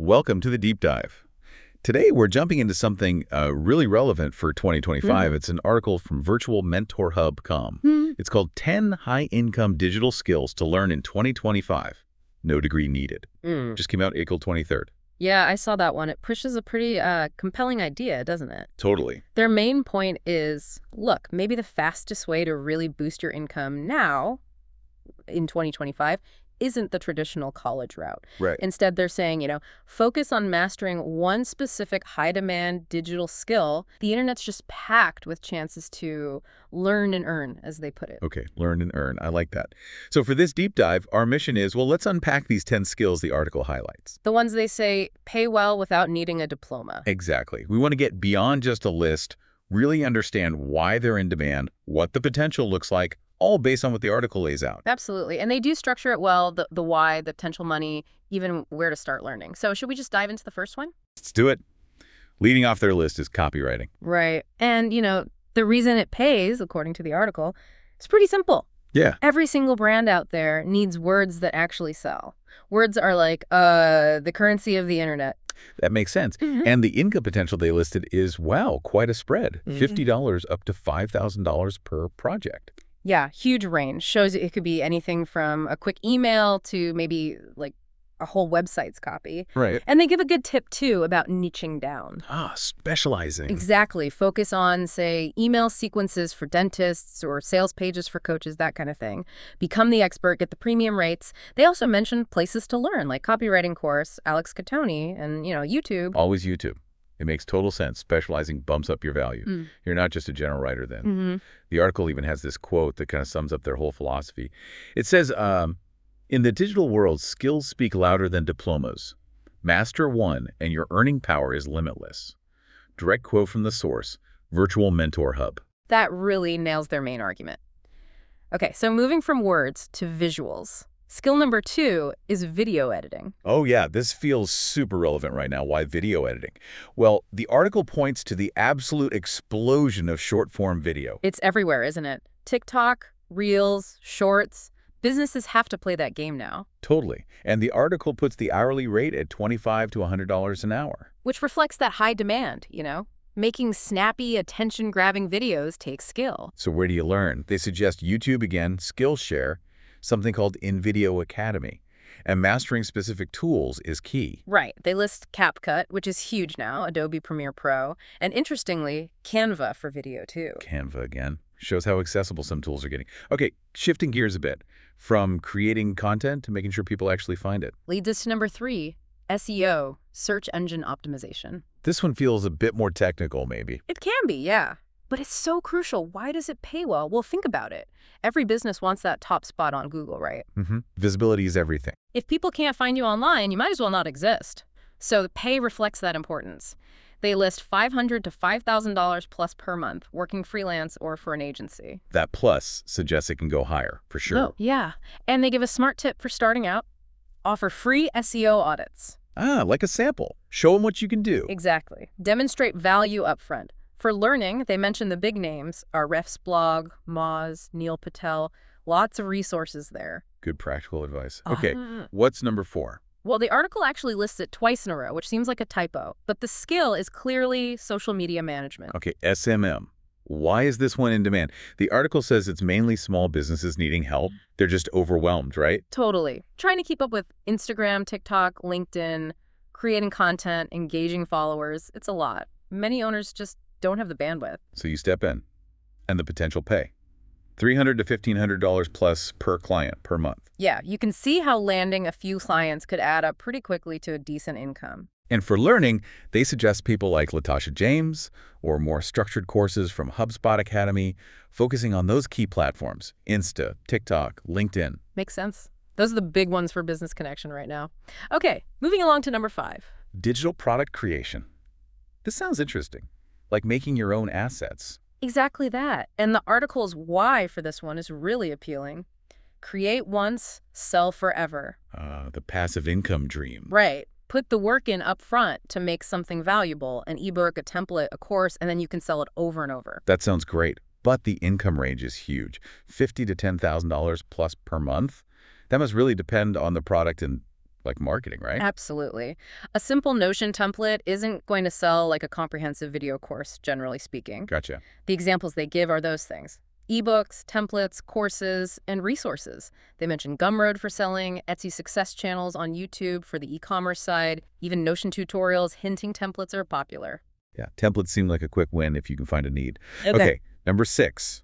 Welcome to the Deep Dive. Today, we're jumping into something really relevant for 2025. It's an article from virtualmentorhub.com. It's called 10 High-Income Digital Skills to Learn in 2025. No degree needed. Just came out April 23rd. Yeah, I saw that one. It pushes a pretty compelling idea, doesn't it? Totally. Their main point is, look, maybe the fastest way to really boost your income now, in 2025, isn't the traditional college route. Right. Instead, they're saying, focus on mastering one specific high-demand digital skill. The internet's just packed with chances to learn and earn, as they put it. Okay, learn and earn. I like that. So for this deep dive, our mission is, well, let's unpack these 10 skills the article highlights. The ones they say pay well without needing a diploma. Exactly. We want to get beyond just a list, really understand why they're in demand, what the potential looks like, all based on what the article lays out. Absolutely. And they do structure it well, the why, the potential money, even where to start learning. So should we just dive into the first one? Let's do it. Leading off their list is copywriting. Right. And, the reason it pays, according to the article, is pretty simple. Yeah. Every single brand out there needs words that actually sell. Words are like the currency of the internet. That makes sense. And the income potential they listed is, wow, quite a spread. $50 up to $5,000 per project. Yeah, huge range. Shows it could be anything from a quick email to maybe like a whole website's copy. Right. And they give a good tip, too, about niching down. Specializing. Exactly. Focus on, say, email sequences for dentists or sales pages for coaches, that kind of thing. Become the expert, get the premium rates. They also mention places to learn, like copywriting course, Alex Catoni, and, YouTube. Always YouTube. It makes total sense. Specializing bumps up your value. You're not just a general writer then. The article even has this quote that kind of sums up their whole philosophy. It says, in the digital world, skills speak louder than diplomas. Master one, and your earning power is limitless. Direct quote from the source, Virtual Mentor Hub. That really nails their main argument. Okay, so moving from words to visuals. Skill number 2 is video editing. Oh yeah, this feels super relevant right now. Why video editing? Well, the article points to the absolute explosion of short-form video. It's everywhere, isn't it? TikTok, Reels, Shorts. Businesses have to play that game now. Totally. And the article puts the hourly rate at $25 to $100 an hour. Which reflects that high demand, Making snappy, attention-grabbing videos takes skill. So where do you learn? They suggest YouTube again, Skillshare, something called InVideo Academy. And mastering specific tools is key. Right. They list CapCut, which is huge now, Adobe Premiere Pro, and interestingly, Canva for video too. Canva again. Shows how accessible some tools are getting. Okay, shifting gears a bit. From creating content to making sure people actually find it. Leads us to number 3, SEO, search engine optimization. This one feels a bit more technical, maybe. It can be, yeah. But it's so crucial. Why does it pay well? Well, think about it. Every business wants that top spot on Google, right? Visibility is everything. If people can't find you online, you might as well not exist. So the pay reflects that importance. They list $500 to $5,000 plus per month, working freelance or for an agency. That plus suggests it can go higher, for sure. Oh, yeah. And they give a smart tip for starting out. Offer free SEO audits. Like a sample. Show them what you can do. Exactly. Demonstrate value upfront. For learning, they mention the big names are Ref's blog, Moz, Neil Patel. Lots of resources there. Good practical advice. Okay, what's number 4? Well, the article actually lists it twice in a row, which seems like a typo. But the skill is clearly social media management. Okay, SMM. Why is this one in demand? The article says it's mainly small businesses needing help. They're just overwhelmed, right? Totally. Trying to keep up with Instagram, TikTok, LinkedIn, creating content, engaging followers. It's a lot. Many owners just don't have the bandwidth. So you step in. And the potential pay. $300 to $1,500 plus per client per month. Yeah, you can see how landing a few clients could add up pretty quickly to a decent income. And for learning, they suggest people like Latasha James or more structured courses from HubSpot Academy, focusing on those key platforms, Insta, TikTok, LinkedIn. Makes sense. Those are the big ones for Business Connection right now. Okay, moving along to number 5. Digital product creation. This sounds interesting, like making your own assets. Exactly that. And the article's why for this one is really appealing. Create once, sell forever. The passive income dream. Right. Put the work in up front to make something valuable, an ebook, a template, a course, and then you can sell it over and over. That sounds great, but the income range is huge. $50,000 to $10,000 plus per month. That must really depend on the product and like marketing, right? Absolutely. A simple Notion template isn't going to sell like a comprehensive video course, generally speaking. Gotcha. The examples they give are those things: ebooks, templates, courses, and resources. They mention Gumroad for selling, Etsy success channels on YouTube for the e-commerce side, even Notion tutorials hinting templates are popular. Yeah, templates seem like a quick win if you can find a need. Okay, number 6,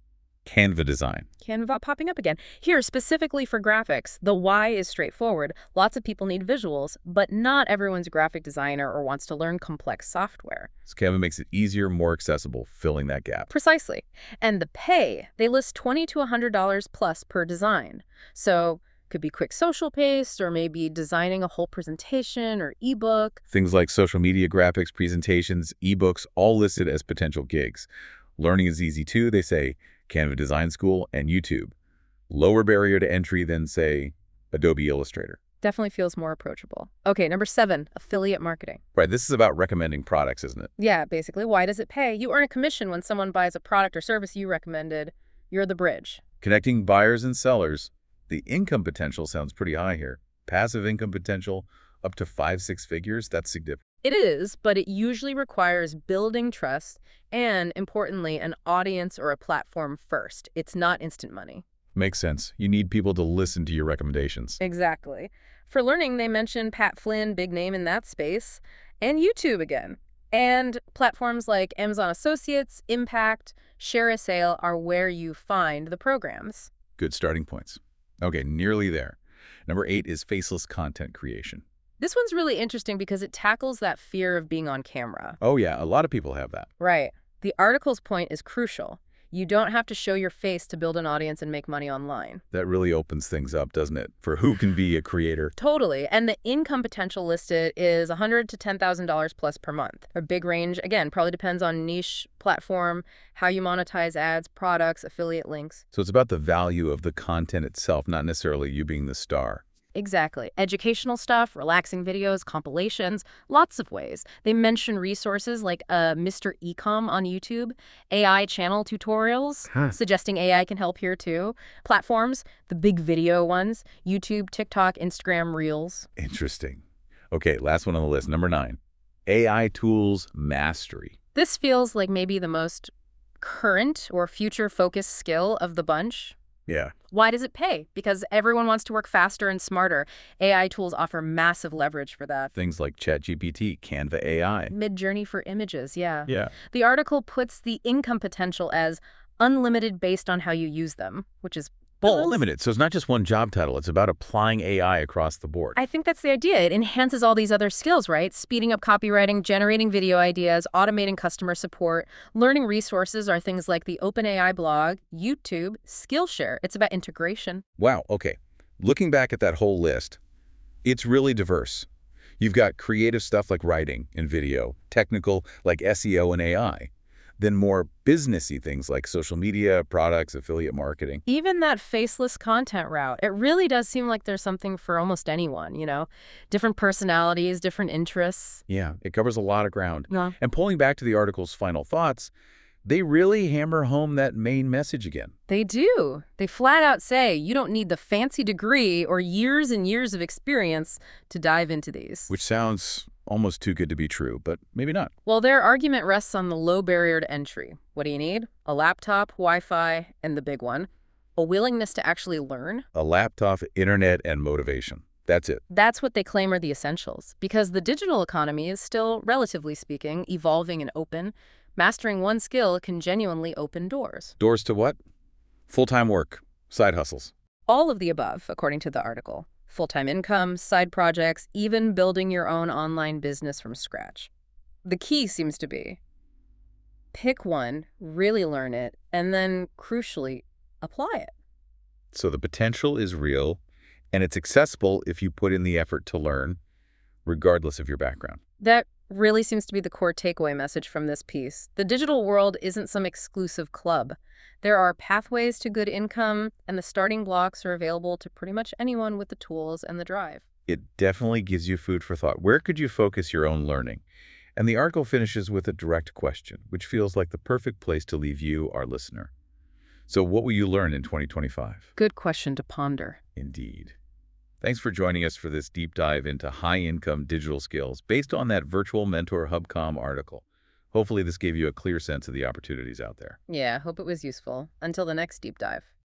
Canva design. Canva popping up again. Here, specifically for graphics, the why is straightforward. Lots of people need visuals, but not everyone's a graphic designer or wants to learn complex software. So Canva makes it easier, more accessible, filling that gap. Precisely. And the pay, they list $20 to $100 plus per design. So could be quick social paste or maybe designing a whole presentation or ebook. Things like social media graphics, presentations, ebooks, all listed as potential gigs. Learning is easy too, they say. Canva Design School and YouTube. Lower barrier to entry than, say, Adobe Illustrator. Definitely feels more approachable. Okay, number 7, affiliate marketing. Right, this is about recommending products, isn't it? Yeah, basically, why does it pay? You earn a commission when someone buys a product or service you recommended. You're the bridge. Connecting buyers and sellers. The income potential sounds pretty high here. Passive income potential up to 5-6 figures, that's significant. It is, but it usually requires building trust and, importantly, an audience or a platform first. It's not instant money. Makes sense. You need people to listen to your recommendations. Exactly. For learning, they mention Pat Flynn, big name in that space, and YouTube again. And platforms like Amazon Associates, Impact, Share a Sale are where you find the programs. Good starting points. Okay, nearly there. Number 8 is faceless content creation. This one's really interesting because it tackles that fear of being on camera. Oh yeah, a lot of people have that. Right. The article's point is crucial. You don't have to show your face to build an audience and make money online. That really opens things up, doesn't it, for who can be a creator? Totally. And the income potential listed is $100 to $10,000 plus per month. A big range, again, probably depends on niche, platform, how you monetize ads, products, affiliate links. So it's about the value of the content itself, not necessarily you being the star. Exactly. Educational stuff, relaxing videos, compilations, lots of ways. They mention resources like Mr. Ecom on YouTube, AI channel tutorials, suggesting AI can help here too. Platforms, the big video ones, YouTube, TikTok, Instagram, Reels. Interesting. Okay, last one on the list, number 9. AI tools mastery. This feels like maybe the most current or future-focused skill of the bunch. Yeah. Why does it pay? Because everyone wants to work faster and smarter. AI tools offer massive leverage for that. Things like ChatGPT, Canva AI. Midjourney for images, yeah. Yeah. The article puts the income potential as unlimited based on how you use them, which is bold. Unlimited. So it's not just one job title. It's about applying AI across the board. I think that's the idea. It enhances all these other skills, right? Speeding up copywriting, generating video ideas, automating customer support. Learning resources are things like the OpenAI blog, YouTube, Skillshare. It's about integration. Wow. Okay. Looking back at that whole list, it's really diverse. You've got creative stuff like writing and video, technical like SEO and AI, then more businessy things like social media, products, affiliate marketing. Even that faceless content route, it really does seem like there's something for almost anyone, you know? Different personalities, different interests. Yeah, it covers a lot of ground. Yeah. And pulling back to the article's final thoughts, they really hammer home that main message again. They do. They flat out say you don't need the fancy degree or years and years of experience to dive into these. Which sounds almost too good to be true, but maybe not. Well, their argument rests on the low barrier to entry. What do you need? A laptop, Wi-Fi, and the big one, a willingness to actually learn. A laptop, internet, and motivation. That's it. That's what they claim are the essentials, because the digital economy is still, relatively speaking, evolving and open. Mastering one skill can genuinely open doors. Doors to what? Full-time work, side hustles. All of the above, according to the article. Full-time income, side projects, even building your own online business from scratch. The key seems to be pick one, really learn it, and then, crucially, apply it. So the potential is real, and it's accessible if you put in the effort to learn, regardless of your background. That really seems to be the core takeaway message from this piece. The digital world isn't some exclusive club. There are pathways to good income, and the starting blocks are available to pretty much anyone with the tools and the drive. It definitely gives you food for thought. Where could you focus your own learning? And the article finishes with a direct question, which feels like the perfect place to leave you, our listener. So what will you learn in 2025? Good question to ponder. Indeed. Thanks for joining us for this deep dive into high-income digital skills based on that Virtual Mentor HubCom article. Hopefully this gave you a clear sense of the opportunities out there. Yeah, hope it was useful. Until the next deep dive.